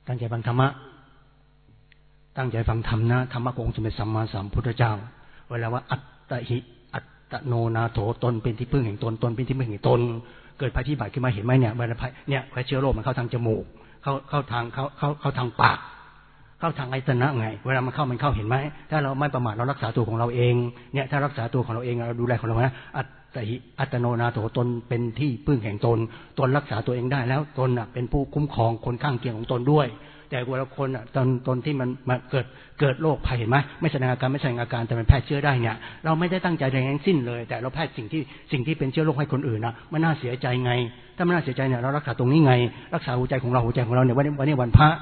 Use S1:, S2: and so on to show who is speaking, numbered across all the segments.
S1: ตั้งใจฟังธรรมะตั้งใจฟังธรรมนะธรรมะขององค์สมเด็จสัมมาสัมพุทธเจ้าเวลาว่าอัตตหิอัตตโนนาโถตนเป็นที่พึ่งแห่งตนตนเป็นที่พึ่งแห่งตนเกิดภัยพิบัติขึ้นมาเห็นไหมเนี่ยเวลาเนี่ยเชื้อโรคมันเข้าทางจมูกเข้าทางปากเข้าทางอายตนะไงเวลามันเข้าเห็นไหมถ้าเราไม่ประมาทเรารักษาตัวของเราเองเนี่ยถ้ารักษาตัวของเราเองเราดูแลของเรานะอัตหิอัตโนนาโถตนเป็นที่พึ่งแห่งตนตนรักษาตัวเองได้แล้วตนเป็นผู้คุ้มครองคนข้างเคียงของตนด้วยแต่เวลาคนตนที่มันมาเกิดโรคภัยเห็นไหมไม่แสดงอาการแต่มันแพร่เชื้อได้เนี่ยเราไม่ได้ตั้งใจอะไรทั้งสิ้นเลยแต่เราแพร่สิ่งที่เป็นเชื้อโรคให้คนอื่นนะมันน่าเสียใจไงถ้ามันน่าเสียใจเนี่ยเรารักษาตรงนี้ไงรักษาหัวใจของเราเนี่ยวันนี้วันพระ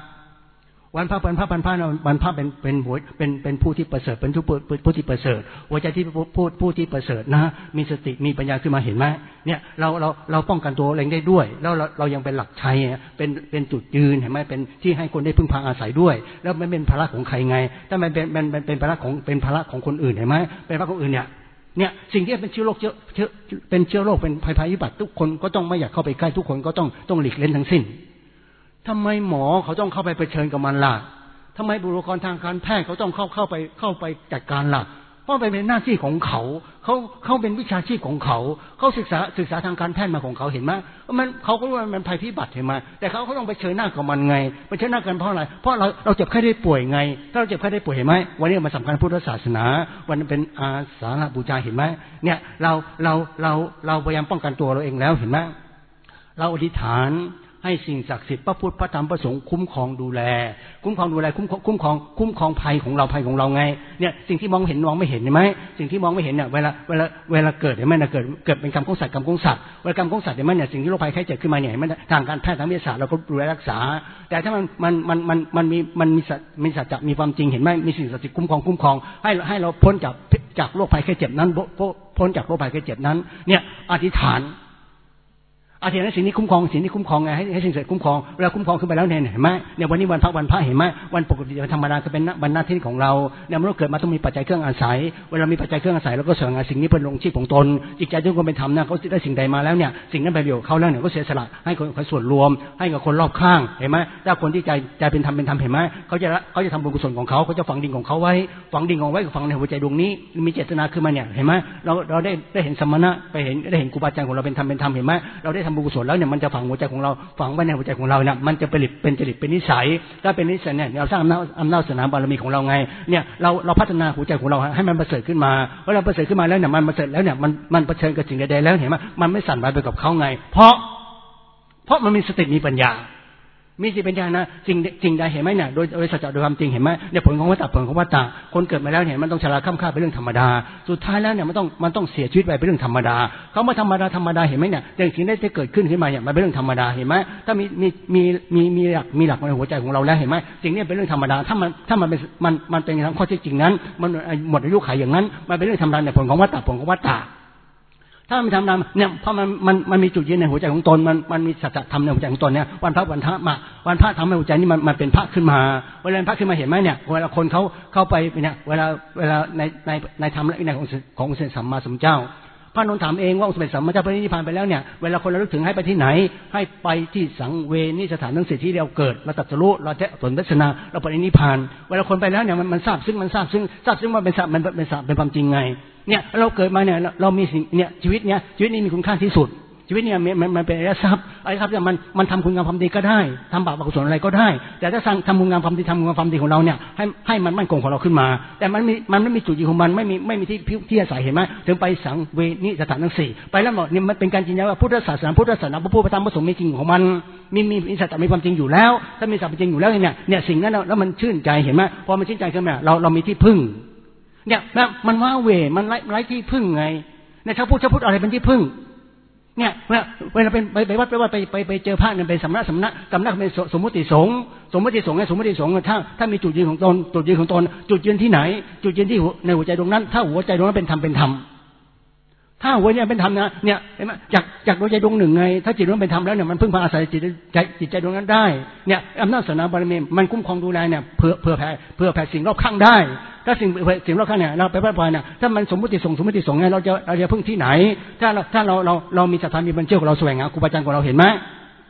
S1: เป็นผู้ที่ประเสริฐเป็นผู้ที่ประเสริฐหัวใจที่ผู้ที่ประเสริฐนะมีสติมีปัญญาขึ้นมาเห็นไหมเนี่ยเราป้องกันตัวเองได้ด้วยแล้วเรายังเป็นหลักชัยเป็นจุดยืนเห็นไหมเป็นที่ให้คนได้พึ่งพาอาศัยด้วยแล้วไม่เป็นภาระของใครไงถ้ามันเป็นภาระของคนอื่นเห็นไหมเป็นภาระของอื่นเนี่ยสิ่งที่เป็นเชื้อโรคเป็นเชื้อโรคเป็นภัยพิบัติทุกคนก็ต้องไม่อยากเข้าไปใกล้ทุกคนก็ต้องหลีกเล่นทั้งสิ้นทำไมหมอเขาต้องเข้าไปเผชิญกับมันล่ะทำไมบุคลากรทางการแพทย์เขาต้องเข้าไปจัดการล่ะเพราะเป็นหน้าที่ของเขาเป็นวิชาชีพของเขาศึกษาทางการแพทย์มาของเขาเห็นไหมเขาก็รู้ว่ามันภัยพิบัติเห็นไหมแต่เขาต้องไปเผชิญหน้ากับมันไงไปเผชิญหน้ากันเพราะอะไรเพราะเราเจ็บไข้ได้ป่วยไงถ้าเราเจ็บไข้ได้ป่วยเห็นไหมวันนี้มันสำคัญพุทธศาสนาวันเป็นอาสาฬหบูชาเห็นไหมเนี่ยเราพยายามป้องกันตัวเราเองแล้วเห็นไหมเราอธิษฐานให้สิ่งศักดิ์สิทธิ์พระพุทธพระธรรมพระสงฆ์คุ้มครองดูแลคุ้มครองภัยของเราไงเนี่ยสิ่งที่มองไม่เห็นเห็นไหมสิ่งที่มองไม่เห็นเนี่ยเวลาเกิดเห็นไหมนะเกิดเป็นกรรมของสัตว์เวลากรรมของสัตว์เห็นไหมเนี่ยสิ่งที่โรคภัยไข้เจ็บขึ้นมาเนี่ยเห็นไหมทางการแพทย์ทางวิทยาศาสตร์เราก็ดูแลรักษาแต่ถ้ามันมีสัจจะมีความจริงเห็นไหมมีสิ่งศักดิ์สิทธิ์คุ้มครองให้เราพ้นจากโรคภัยไข้เจ็บนั้นพ้นจากโรคภัยไข้เจ็บนั้นเนี่ยอธิษฐานนั้นสิ่งนี้คุ้มครองไงให้สิ่งศักดิ์สิทธิ์คุ้มครองเราคุ้มครองขึ้นไปแล้วเนี่ยเห็นไหมเนี่ยวันนี้วันพระเห็นไหมวันปกติธรรมดาก็เป็นหน้าที่ของเราเนี่ยเมื่อเกิดมาต้องมีปัจจัยเครื่องอาศัยเวลามีปัจจัยเครื่องอาศัยเราก็เสนอสิ่งนี้เป็นลงชีพของตนจิตใจทุกคนเป็นธรรมนะเขาได้สิ่งใดมาแล้วเนี่ยสิ่งนั้นไปประโยชน์เขาแล้วเนี่ยก็เสียสละให้คนส่วนรวมให้กับคนรอบข้างเห็นไหมถ้าคนที่ใจเป็นธรรมเห็นไหมเขาจะทำบุญกุศลของเขาจะฝังดินของเขาไว้ฝังในหัวใจดวงนี้มีเจตนาขึ้นมาเนี่ยเห็นไหมเราได้เห็นสมณะได้เห็นครูบาอาจารย์ของเราเป็นธรรมเห็นไหมเราได้ทำบุญกุศลแล้วเนี่ยมันจะฝังหัวใจของเราฝังไว้ในหัวใจของเราเนี่ยมันจะเป็นจริตเป็นนิสัยถ้าเป็นนิสัยเนี่ยเราสร้างอำนาจศาสนาบารมีของเราไงเนี่ยเราพัฒนาหัวใจของเราให้มันประเสริฐขึ้นมาเวลาประเสริฐขึ้นมาแล้วเนี่ยมันประเสริฐแล้วเนี่ยมันเผชิญกับสิ่งใดๆแล้วเห็นไหมมันไม่สั่นไหวไปกับเขาไงเพราะมันมีสติมีปัญญามีสิปัญญานะสิ่งใดเห็นไหมเนี่ยโดยสัจจะโดยความจริงเห็นไหมเนี่ยผลของวัฏฏะคนเกิดมาแล้วเนี่ยมันต้องชราค่ำค่าเป็นเรื่องธรรมดาสุดท้ายแล้วเนี่ยมันต้องเสียชีวิตไปเป็นเรื่องธรรมดาเขามาธรรมดาเห็นไหมเนี่ยสิ่งได้เกิดขึ้นมาเนี่ยมันเป็นเรื่องธรรมดาเห็นไหมถ้ามีหลักในหัวใจของเราแล้วเห็นไหมสิ่งนี้เป็นเรื่องธรรมดาถ้ามันเป็นทางข้อเท็จจริงนั้นมันหมดอายุขัยอย่างนั้นมันเป็นเรื่องธรรมดาเนี่ยผลของวัฏฏะถ้ามันทำนามเนี่ยเพราะมันมีจุดยืนในหัวใจของตนมันมีสัจธรรมในหัวใจของตนเนี่ยวันพระทำให้หัวใจนี้มันเป็นพระขึ้นมาเวลาพระขึ้นมาเห็นไหมเนี่ยเวลาคนเขาเข้าไปเนี่ยเวลาในธรรมและในขององค์สัมมาสัมพุทธเจ้าพระนนท์ถามเองว่าองค์สมเด็จสัมมาสัมพุทธเจ้าปรินิพพานไปแล้วเนี่ยเวลาคนระลึกถึงให้ไปที่ไหนให้ไปที่สังเวนิสถานทั้งสี่ที่เราเกิดเราตรัสรู้เราจะผลทัศนาเราปรินิพพานเวลาคนไปแล้วเนี่ยมันทราบซึ่งว่าเป็นความจริงไงเนี่ยเราเกิดมาเนี่ยเรามีสิ่งเนี่ยชีวิตนี้มีคุณค่าที่สุดชีวิตเนี่ยมันเป็นอริยทรัพย์เนี่ยมันทำคุณงามความดีก็ได้ทำบาปอกุศลอะไรก็ได้แต่ถ้าทำคุณงามความดีของเราเนี่ยให้มันมั่นคงของเราขึ้นมาแต่มันไม่มีจุดยืนของมันไม่มีที่อาศัยเห็นไหมถึงไปสังเวนิสถานทั้งสี่ไปแล้วหมดเนี่ยมันเป็นการจริงใจว่าพุทธศาสนาพระพุทธธรรมพระสงฆ์มีจริงของมันมีสัจจะมีความจริงอยู่แล้วถ้ามีสัจจะจริงอยู่แล้วเนี่ยสิ่งนั้นแล้วมันชื่นใจเห็นไหมพอมันชื่นใจขึ้นมาเรามีที่พึ่งเนี่ยมันว้าเหวมันไร้ที่พึ่งไงในถ้าพูดอะไรเป็นที่พึ่งเนี่ยเวลาไปวัดไปเจอพระเนี่ยเป็นสำนักเป็นสมมติสงฆ์ถ้ามีจุดยืนของตนจุดยืนที่ไหนจุดยืนที่ในหัวใจตรงนั้นถ้าหัวใจตรงนั้นเป็นธรรมถ้าหัวใจเป็นธรรมนะเนี่ยเห็นไหมจากหัวใจดวงหนึ่งไงถ้าจิตนั้นเป็นธรรมแล้วเนี่ยมันพึ่งพาอาศัยจิตใจดวงนั้นได้เนี่ยอำนาจศาสนาบารมีมันคุ้มครองดูแลเนี่ยเพื่อแผ่สิ่งรอบข้างได้ถ้าสิ่งรอบข้างเนี่ยเราไปพระพรเนี่ยถ้ามันสมมติสงฆ์เนี่ยเราจะพึ่งที่ไหนถ้าเรามีศรัทธามีบัญเชื่อของเราแสวงหาครูบาอาจารย์ของเราเห็นไหม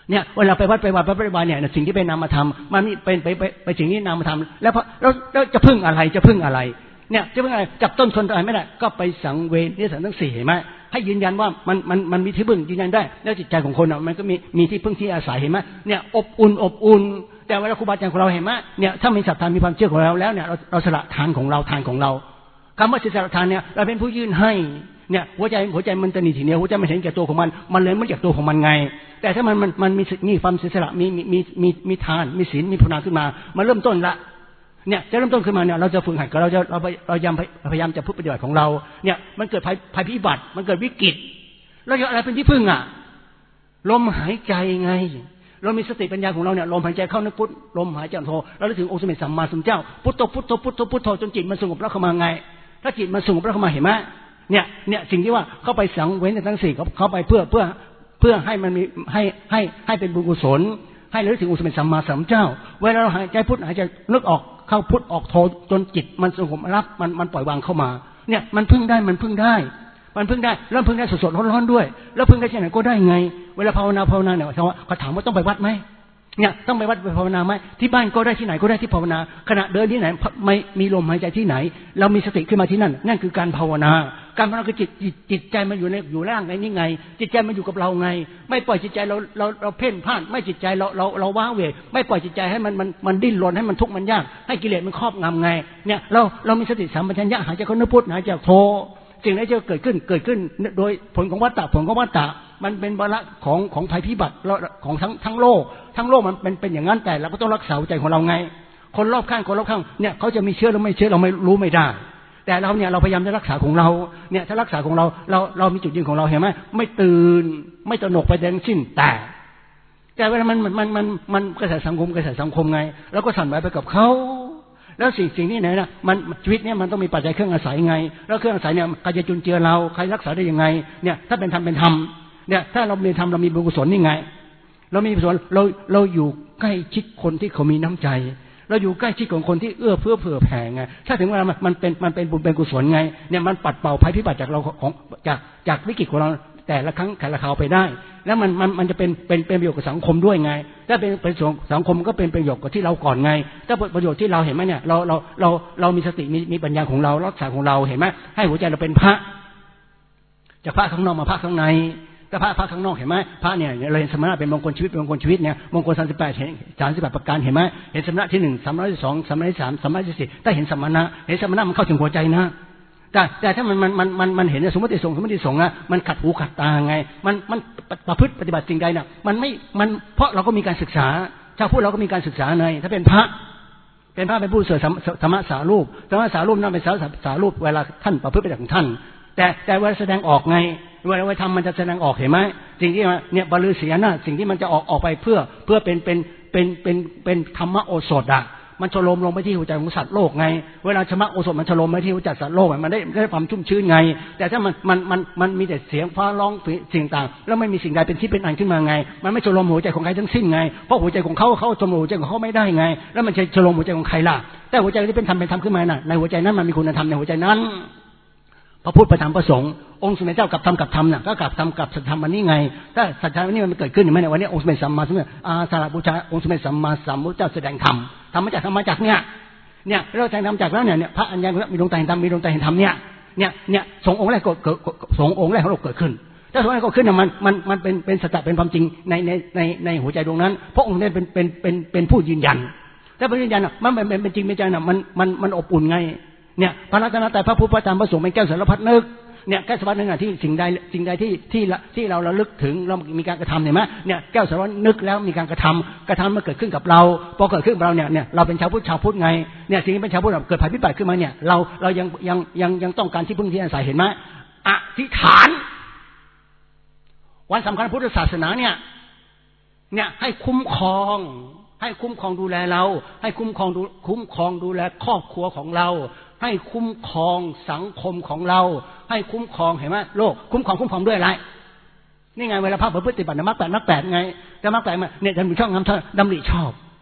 S1: เนี่ยเวลาไปวัดไปวัดเนี่ยสิ่งที่เป็นนามธรรมมันเป็นไปสิ่งที่นามธรรมแล้วจะพึ่งอะไรเนี่ยจะพึ่งอะไรจับต้นชนอะไรไม่ได้ก็ไปสังเวชนิสัยทั้ง4เห็นไหมให้ยืนยันว่ามันมีที่พึ่งยืนยันได้แล้วจิตใจของคนมันก็มีที่พึ่งที่อาศัยเห็นไหมเนี่ยอบอุ่นแต่เวลาครูบาอาจารย์ของเราเห็นไหมเนี่ยถ้ามีศรัทธามีความเชื่อของเราแล้วเนี่ยเราสละทานของเราคำว่าสละทานเนี่ยเราเป็นผู้ยื่นให้เนี่ยหัวใจมันตนีทีเดียวหัวใจมันเห็นแก่ตัวของมันเลยไม่อยากตัวของมันไงแต่ถ้ามันมีความเสียสละมีทานมีศีลมีภาวนาขึ้นมามันเริ่มต้นละเนี่ยจะเริ่มต้นขึ้นมาเนี่ยเราจะฝึกหัดกับเราพยายามจะพูดปฏิบัติของเราเนี่ยมันเกิดภัยพิบัติมันเกิดวิกฤตแล้วอะไรเป็นที่พึ่งอ่ะลมหายใจไงเรามีสติปัญญาของเราเนี่ยลมหายใจเข้านึกพุทลมหายใจโทเราถึงองค์สมเด็จสัมมาสัมพุทธเจ้าพุทโธพุทโธจนจิตมันสงบแล้วเข้ามาไงถ้าจิตมันสงบแล้วเข้ามาเห็นไหมเนี่ยสิ่งที่ว่าเข้าไปสังเว้นทั้ง4เข้าไปเพื่อให้มันมีให้เป็นบุญกุศลให้เราถึงองค์สมเด็จสัมมาสัมพุทธเจ้าเวลาเราหายใจพุทหายใจนึกออกเข้าพุทออกโทจนจิตมันสงบรับมันปล่อยวางเข้ามาเนี่ยมันพึ่งได้แล้วพึ่งได้สดๆร้อนๆด้วยแล้วพึ่งได้ที่ไหนก็ได้ไงเวลาภาวนาเนี่ยเขาถามว่าต้องไปวัดไหมเนี่ยต้องไปวัดไปภาวนาไหมที่บ้านก็ได้ที่ไหนก็ได้ที่ภาวนาขณะเดินที่ไหนไม่มีลมหายใจที่ไหนเรามีสติขึ้นมาที่นั่นคือการภาวนาคือจิตใจมันอยู่ร่างไงนี่ไงจิตใจมันอยู่กับเราไงไม่ปล่อยจิตใจเราเพ่นพ่านไม่จิตใจเราว้าเหวไม่ปล่อยจิตใจให้มันดิ้นรนให้มันทุกข์มันยากให้กิเลสมันครอบงำไงเนี่ยเรามีสติสัมปชัญญะหายใจเข้านึกพุทหายใจโทสิ่งไหนจะเกิดขึ้นโดยผลของวัฏฏะมันเป็นวาระของภัยพิบัติของทั้งโลกมันเป็นอย่างนั้นแต่เราก็ต้องรักษาใจของเราไงคนรอบข้างเนี่ยเขาจะมีเชื้อหรือไม่เชื้อเราไม่รู้ไม่ได้แต่เราเนี่ยเราพยายามจะรักษาของเราเนี่ยถ้ารักษาของเรามีจุดยืนของเราเห็นไหมไม่ตื่นไม่ตระหนกไปทั้งสิ้นแต่เวลามันกระแสสังคมไงแล้วก็สั่นไหวไปกับเขาแล้วสิ่งนี้ไหนนะมันชีวิตเนี่ยมันต้องมีปัจจัยเครื่องอาศัยไงแล้วเครื่องอาศัยเนี่ยใครจะจุนเจือเราใครรักษาได้ยังไงเนี่ยถ้าเป็นธรรมเนี่ยถ้าเรามีธรรมเรามีบุญกุศลนี่ไงเรามีกุศลเราอยู่ใกล้ชิดคนที่เขามีน้ำใจเราอยู่ใกล้ชิดของคนที่เอื้อเฟื้อเผื่อแผ่ไงถ้าถึงเวลามันเป็นบุญเป็นกุศลไงเนี่ยมันปัดเป่าภัยพิบัติจากเราจากวิกฤตของเราแต่ละครั้งแต่ละคราวไปได้แล้วมันจะเป็นประโยชน์กับสังคมด้วยไงถ้าเป็นสังคมก็เป็นประโยชน์กับที่เราก่อนไงถ้าประโยชน์ที่เราเห็นไหมเนี่ยเรามีสติมีปัญญาของเรารักษาของเราเห็นไหมให้หัวใจเราเป็นพระจากพระข้างนอกมาพระข้างในถ้าพระข้างนอกเห็นไหมพระเนี่ยเราเห็นสมณะเป็นมงคลชีวิตเนี่ยมงคล38เห็น38ประการเห็นไหมเห็นสมณะที่1สมณะที่2สมณะที่3สมณะที่4ถ้าเห็นสมณะมันเข้าถึงหัวใจนะแต่ถ้ามันเห็นสมมติส่งนะมันขัดหูขัดตาไงมันประพฤติปฏิบัติสิ่งใดน่ะมันเพราะเราก็มีการศึกษาชาวพุทธเราก็มีการศึกษาในถ้าเป็นพระเป็นผู้เสริมธรรมะสารูปนั่นเป็นสารูปเวลาท่านประพฤติปฏิบัติของท่านแต่เวลาแสดงออกไงเวลาทำมันจะแสดงออกเห็นไหมสิ่งที่เนี่ยบรรลือเสียนะสิ่งที่มันจะออกไปเพื่อเป็นธรรมโอสถอ่ะมันชโลมลงไปที่หัวใจของสัตว์โลกไงเวลาชมะโอสถมันชโลมไปที่หัวใจสัตว์โลกมันได้ความชุ่มชื้นไงแต่ถ้ามันมีแต่เสียงฟ้าร้องสิ่งต่างแล้วไม่มีสิ่งใดเป็นที่เป็นอันขึ้นมาไงมันไม่ชโลมหัวใจของใครทั้งสิ้นไงเพราะหัวใจของเขาชโลมหัวใจของเขาไม่ได้ไงแล้วมันจะชโลมหัวใจของใครล่ะแต่หัวใจที่เป็นธรรมขึ้นมาน่ะในหัวใจนั้นมันมีคุณธรรมในหัวใจนั้นพระพุทธพระธรรมพระสงฆ์องค์สมเด็จเจ้ากับธรรมน่ะก็กับธรรมกับสัจธรรมอันนี้ไงถ้าสัจธรรมนี่มันเกิดขึ้นไหมเนี่ยวันนี้องค์สมเด็จสัมมาสัมพุทธสารบูชาองค์สมเด็จสัมมาสัมพุทธเจ้าแสดงธรรมมาจากเนี่ยเราแสดงธรรมจากแล้วเนี่ยพระอัญญามีดวงตาเห็นธรรมมีดวงตาเห็นธรรมเนี่ยสงฆ์องค์แรกเกิดสงฆ์องค์แรกของเราเกิดขึ้นถ้าสงฆ์แรกก็ขึ้นมันเป็นสัจจะเป็นความจริงในหัวใจดวงนั้นเพราะองค์นี้เป็นผู้ยืนยันถ้าเป็นยืนยันมันเป็นจริงเป็นใจน่ะมันอบอุ่นไงเนี่ยพระรัตนตรัยพระพุทธพระธรรมพระสงฆ์เป็นแก้วสารพัดนึกเนี่ยแก้วสารพัดนึกที่สิ่งใดที่เราระลึกถึงเรามีการกระทำเห็นไหมเนี่ยแก้วสารพัดนึกแล้วมีการกระทำมาเกิดขึ้นกับเราพอเกิดขึ้นกับเราเนี่ยเราเป็นชาวพุทธไงเนี่ยสิ่งที่เป็นชาวพุทธเกิดภัยพิบัติขึ้นมาเนี่ยเรายังต้องการที่พึ่งที่อาศัยเห็นไหมอธิษฐานวันสำคัญพุทธศาสนาเนี่ยให้คุ้มครองดูแลเราให้คุ้มครองดูแลครอบครัวของเราให้คุ้มครองสังคมของเราให้คุ้มครองเห็นไหมโลกคุ้มครองด้วยอะไรนี่ไงเวลาพระปฏิบัติมรรคแปดไงแต่มรรคแปดเนี่ยดำริชอบงามดำริชอบ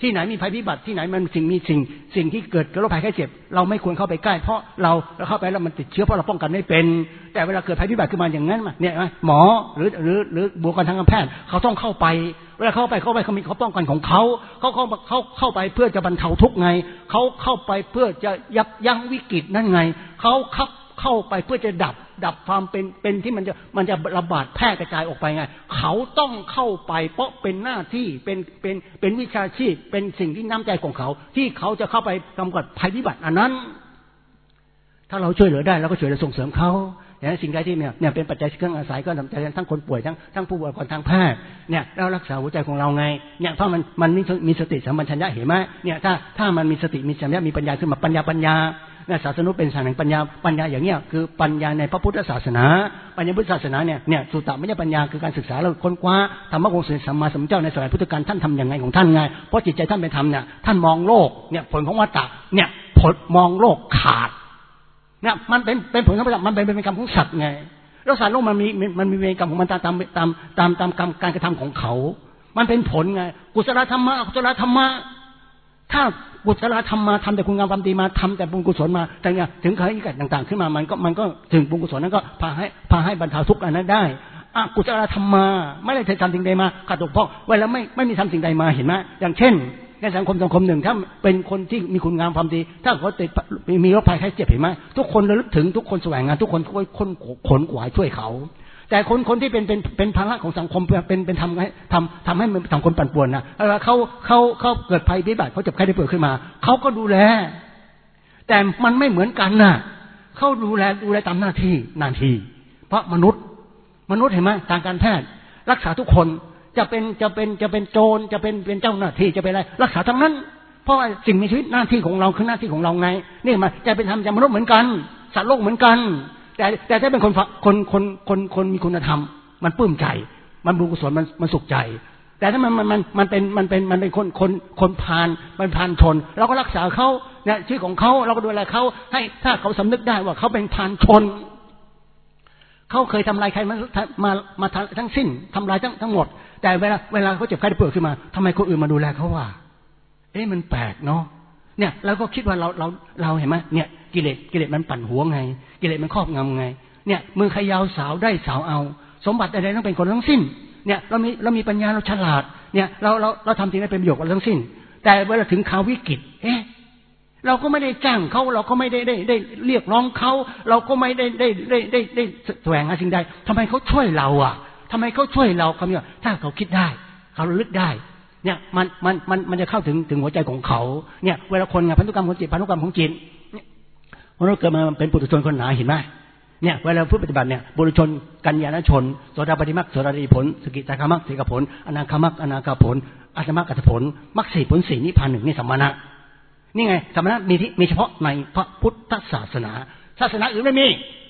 S1: ที่ไหนมีภัยพิบัติที่ไหนมันสิ่งที่เกิดโรคภัยไข้เจ็บเราไม่ควรเข้าไปใกล้เพราะเราเข้าไปแล้วมันติดเชื้อเพราะเราป้องกันไม่เป็นแต่เวลาเกิดภัยพิบัติขึ้นมาอย่างนั้นเนี่ยหมอหรือบุคลากรทางการแพทย์เขาต้องเข้าไปเวลาเข้าไปเขามีเขาป้องกันของเขาเข้าไปเพื่อจะบรรเทาทุกข์ไงเขาเข้าไปเพื่อจะยับยั้งวิกฤตนั่นไงเขาเข้าไปเพื่อจะดับความเป็นที่มันจะระบาดแพร่กระจายออกไปไงเขาต้องเข้าไปเพราะเป็นหน้าที่เป็นวิชาชีพเป็นสิ่งที่น้ำใจของเขาที่เขาจะเข้าไปกำจัดภัยพิบัติอันนั้นถ้าเราช่วยเหลือได้เราก็ช่วยเหลือส่งเสริมเขาอย่างนั้นสิ่งใดที่เนี่ยเป็นปัจจัยเครื่องอาศัยก็นำใจทั้งคนป่วยทั้งผู้บริการทางแพทย์เนี่ยเรารักษาหัวใจของเราไงเนี่ยเพราะมันมีสติสัมปชัญญะเห็นไหมเนี่ยถ้ามันมีสติมีสัมปชัญญะมีปัญญาขึ้นมาปัญญาเนี่ยศาสนาเป็นศาสนาปัญญาอย่างเนี้ยคือปัญญาในพระพุทธศาสนาปัญญาพุทธศาสนาเนี่ยสุตตมยปัญญาคือการศึกษาแล้วค้นคว้าธรรมะของสัมมาสัมพุทธเจ้าในสมัยพุทธกาลท่านทำอย่างไงของท่านไงเพราะจิตใจท่านเป็นธรรมเนี่ยท่านมองโลกเนี่ยผลของวัฏฏะเนี่ยผลมองโลกขาดเนี่ยมันเป็นผลของวัฏฏะมันเป็นกรรมของสัตว์ไงแล้วสัตว์โลกมันมีเวรกรรมของมันตามกรรมการกระทำของเขามันเป็นผลไงกุศลธรรมะอกุศลธรรมะถ้ากุศลธรรมมาทำแต่คุณงามความดีมาทำแต่บุญกุศลมาแต่เนี่ยถึงใครที่เกิดต่างๆขึ้นมามันก็ถึงบุญกุศลนั้นก็พาให้บรรเทาทุกข์อันนั้นได้กุศลธรรมมาไม่ได้ทำสิ่งใดมาขาดตกบกพร่องเวลาไม่มีทำสิ่งใดมาเห็นไหมอย่างเช่นในสังคมหนึ่งถ้าเป็นคนที่มีคุณงามความดีถ้าเขาติดมีโรคภัยไข้เจ็บเห็นไหมทุกคนระลึกถึงทุกคนแสวงงานทุกคนขนขวายช่วยเขาแต่คนที่เป็นภาระของสังคมเป็นทำให้สังคมปั่นป่วนนะแล้วเขาเกิดภัยพิบัติเขาเจ็บไข้ได้ป่วยขึ้นมาเขาก็ดูแลแต่มันไม่เหมือนกันน่ะเขาดูแลตามหน้าที่เพราะมนุษย์เห็นไหมทางการแพทย์รักษาทุกคนจะเป็นโจรจะเป็นเจ้าหน้าที่จะเป็นอะไรรักษาทั้งนั้นเพราะว่าสิ่งมีชีวิตหน้าที่ของเราคือหน้าที่ของเราไงนี่มันจะเป็นธรรมจะมนุษย์เหมือนกันสัตว์โลกเหมือนกันแต่ถ้าเป็นคนมีคุณธรรมมันปลื้มใจมันบุญกุศลมันสุขใจแต่ถ้ามันเป็นคนพาลมันพาลชนเราก็รักษาเขาเนี่ยชื่อของเขาเราก็ดูแลเขาให้ถ้าเขาสำนึกได้ว่าเขาเป็นพาลชนเขาเคยทำลายใครมาทั้งสิ้นทำลายทั้งหมดแต่เวลาเขาเจ็บไข้ได้ป่วยขึ้นมาทำไมคนอื่นมาดูแลเขาว่ามันแปลกเนาะเนี่ยเราก็คิดว่าเราเห็นไหมเนี่ยกิเลสมันปั่นหัวไงกิเลสมันครอบงำไงเนี่ยมือใครยาวสาวได้สาวเอาสมบัติใดๆต้องเป็นคนทั้งสิ้นเนี่ยเรามีปัญญาเราฉลาดเนี่ยเราทำสิ่งใดเป็นประโยชน์กับทั้งสิ้นแต่เวลาถึงข่าววิกฤตเราก็ไม่ได้จ้างเขาเราก็ไม่ได้เรียกร้องเขาเราก็ไม่ได้แสวงหาสิ่งใดทำไมเขาช่วยเราทำไมเขาช่วยเราคำนี้ถ้าเขาคิดได้เขาระลึกได้เนี่ยมันจะเข้าถึงหัวใจของเขาเนี่ยเวลาคนพันธุกรรมของจิตพันธุกรรมของจิตมนุษย์เกิดมาเป็นปุถุชนคนหนาเห็นไหมเนี่ยเวลาผู้ปฏิบัติเนี่ยบุรุษชนกัญญาณชนโสดาปัตติมรรคโสดาปัตติผลสกิทาคามรรคสีกผลอนาคามรรคอนาคาผลอัตมรรคอัตผลมรรคสี่ผลสี่นิพพานหนึ่งนี่สัมมาณะนี่ไงสัมมาณะมีเฉพาะในพระพุทธศาสนาอื่นไม่มี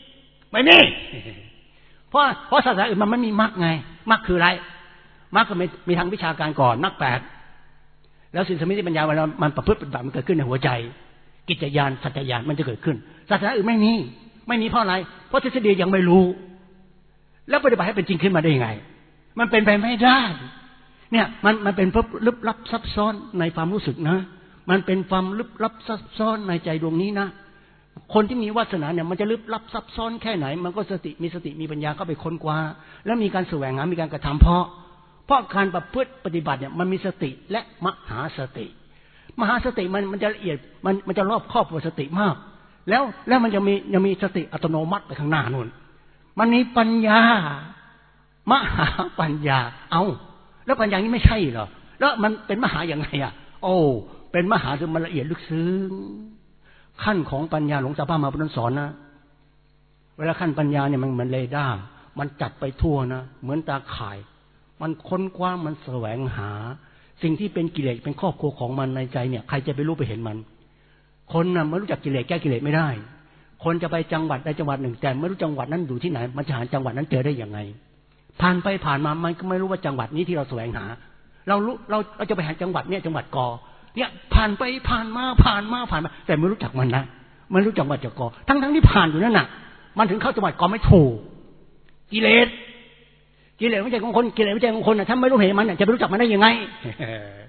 S1: เพราะศาสนาอื่นมันไม่มีมรรคไงมรรคคืออะไรมรรคก็มีทางวิชาการก่อนมรรคแปดแล้วศีลสมาธิปัญญาเวลามันประพฤติปฏิบัติมันเกิดขึ้นในหัวใจกิจญาณสัจจญาณมันจะเกิดขึ้นศาสนาอื่นไม่มีเพราะอะไรเพราะทฤษฎียังไม่รู้แล้วปฏิบัติให้เป็นจริงขึ้นมาได้ยังไงมันเป็นไปไม่ได้เนี่ยมันเป็นลึกลับซับซ้อนในความรู้สึกนะมันเป็นความลึกลับซับซ้อนในใจดวงนี้นะคนที่มีวาสนาเนี่ยมันจะลึกลับซับซ้อนแค่ไหนมันก็มีสติมีปัญญาเข้าไปค้นคว้าแล้วมีการแสวงหามีการกระทำเพราะการประพฤติปฏิบัติเนี่ยมันมีสติและมหาสติมันจะละเอียดมันจะรอบครอบกว่าสติมากแล้วมันยังมีสติอัตโนมัติไปข้างหน้านู่นมันมีปัญญามหาปัญญาแล้วปัญญานี้ไม่ใช่เหรอแล้วมันเป็นมหาอย่างไงเป็นมหาคือมันละเอียดลึกซึ้งขั้นของปัญญาหลวงตาพามาพุทธสอนนะเวลาขั้นปัญญาเนี่ยมันเหมือนเรดาร์มันจัดไปทั่วนะเหมือนตาข่ายมันค้นคว้ามันแสวงหาสิ่งที่เป็นกิเลสเป็นครอบครัวของมันในใจเนี่ยใครจะไปรู้ไปเห็นมันคนน่ะไม่รู้จักกิเลสแก้กิเลสไม่ได้คนจะไปจังหวัดใดจังหวัดหนึ่งแต่ไม่รู้จังหวัดนั้นอยู่ที่ไหนมันจะหาจังหวัดนั้นเจอได้ยังไงผ่านไปผ่านมามันก็ไม่รู้ว่าจังหวัดนี้ที่เราแสวงหาเราจะไปหาจังหวัดเนี่ยจังหวัดกอเนี่ยผ่านไปผ่านมาแต่ไม่รู้จักมันนะไม่รู้จักว่าจะกอทั้งที่ผ่านอยู่นั่นน่ะมันถึงเข้าจังหวัดกอไม่ถูกกิเลสไม่ใช่ของคนกิเลสไม่ใช่ของคนน่ะถ้าไม่รู้เหตุมันจะไปรู้จักมันได้ยังไง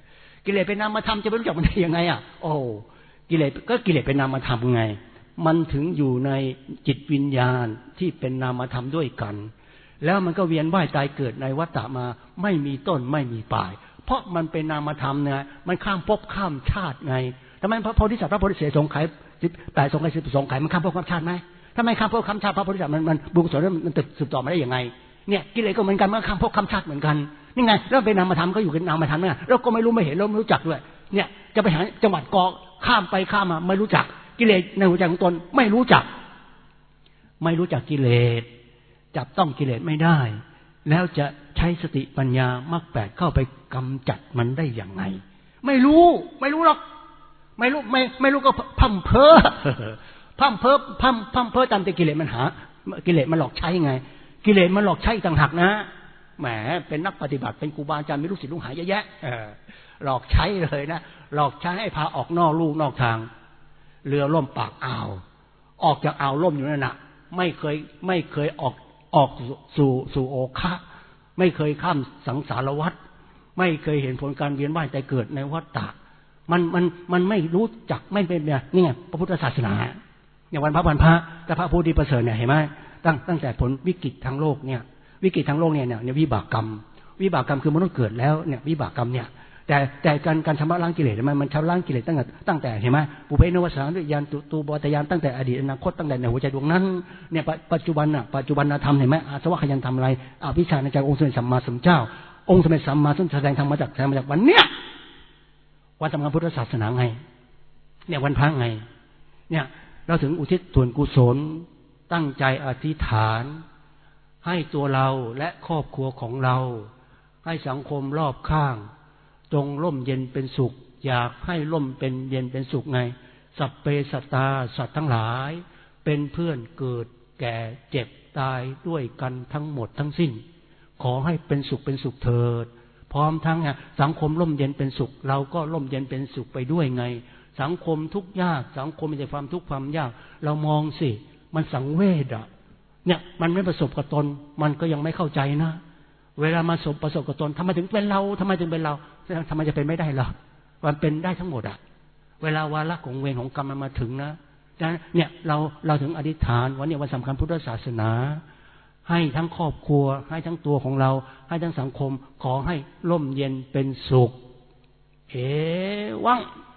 S1: กิเลสเป็นนามธรรมจะไม่รู้จักมันได้ยังไงอ่ะโอ้กิเลสก็กิเลสเป็นนามธรรมไงมันถึงอยู่ในจิตวิญญาณที่เป็นนามธรรมด้วยกันแล้วมันก็เวียนว่ายตายเกิดในวัฏฏะมาไม่มีต้นไม่มีปลายเพราะมันเป็นนามธรรมเนี่ยมันข้ามภพข้ามชาติไงทำไมพระโพธิสัตว์พระโพธิเสสงไข18สงไข10สงไขมันข้ามภพข้ามชาติไหมถ้าไม่ข้ามภพข้ามชาติพระโพธิสัตว์มันบุญกุศลมันสืบต่อมาได้ยังไงเนี่ยกิเลสก็เหมือนกันมันข้ามภพข้ามชาติเหมือนกันนี่ไงแล้วเป็นนามธรรมก็อยู่กับนามธรรมเนี่ยเราก็ไม่รู้ไม่เห็นเราไม่รู้จักด้วยเนี่ยจะไปหาจังหวัดกอข้ามไปข้ามมาไม่รู้จักกิเลสในหัวใจของตนไม่รู้จักกิเลสจับต้องกิเลสไม่ได้แล้วจะใช้สติปัญญามรรค8เข้าไปกำจัดมันได้อย่างไรไม่รู้หรอกไม่รู้ก็พั่มเพ้อตามแต่กิเลสมันหากิเลสมันหลอกใช้ไงกิเลสมันหลอกใช้ต่างหากนะแหมเป็นนักปฏิบัติเป็นครูบาอาจารย์มีลูกศิษย์ลูกหาเยอะแยะหลอกใช้เลยนะหลอกใช้ให้พาออกนอกลู่นอกทางเรือล่มปากอ่าวออกจากอ่าวล่มอยู่นั่นน่ะไม่เคยออกสู่โอคะไม่เคยข้ามสังสารวัฏไม่เคยเห็นผลการเวียนว่ายตายเกิดในวัฏฏะมันไม่รู้จักไม่เป็นเนี่ยนี่ไงพระพุทธศาสนาอย่างวันพระแต่พระผู้ที่ประเสริฐเนี่ยเห็นไหมตั้งแต่ผลวิกฤตทางโลกเนี่ยวิกฤตทางโลกเนี่ยวิบากกรรมคือมนุษย์เกิดแล้วเนี่ยวิบากกรรมเนี่ยแต่การชำระล้างกิเลสมันชำระล้างกิเลสตั้งแต่เห็นไหมปุเพนวสานวิญญาณตูบตยานตั้งแต่อดีตอนาคตตั้งแต่ในหัวใจดวงนั้นเนี่ยปัจจุบันธรรมเห็นไหมอาสวะขยันทำอะไรอภิชาในใจองค์สมเด็จสัมมาสัมพุทธเจ้าองค์สมเด็จสัมมาสัมพุทธเจ้าแสดงธรรมมาจากวันเนี้ยวันทำงานพุทธศาสนาไงเนี่ยวันพระไงเนี่ยเราถึงอุทิศส่วนกุศลตั้งใจอธิษฐานให้ตัวเราและครอบครัวของเราให้สังคมรอบข้างจงร่มเย็นเป็นสุขอยากให้ร่มเป็นเย็นเป็นสุขไงสัพเพสัตตาสัตว์ทั้งหลายเป็นเพื่อนเกิดแก่เจ็บตายด้วยกันทั้งหมดทั้งสิ้นขอให้เป็นสุขเถิดพร้อมทั้งสังคมร่มเย็นเป็นสุขเราก็ร่มเย็นเป็นสุขไปด้วยไงสังคมทุกข์ยากสังคมมีแต่ความทุกข์ความยากเรามองสิมันสังเวชอ่ะเนี่ยมันไม่ประสบกับตนมันก็ยังไม่เข้าใจนะเวลามาประสบกับตนทำไมถึงเป็นเราทำไมจะเป็นไม่ได้ล่ะมันเป็นได้ทั้งหมดอ่ะเวลาวาระของเวรของกรรมมันมาถึงนะเนี่ยเราถึงอธิษฐานวันนี้วันสำคัญพุทธศาสนาให้ทั้งครอบครัวให้ทั้งตัวของเราให้ทั้งสังคมขอให้ร่มเย็นเป็นสุขเอวัง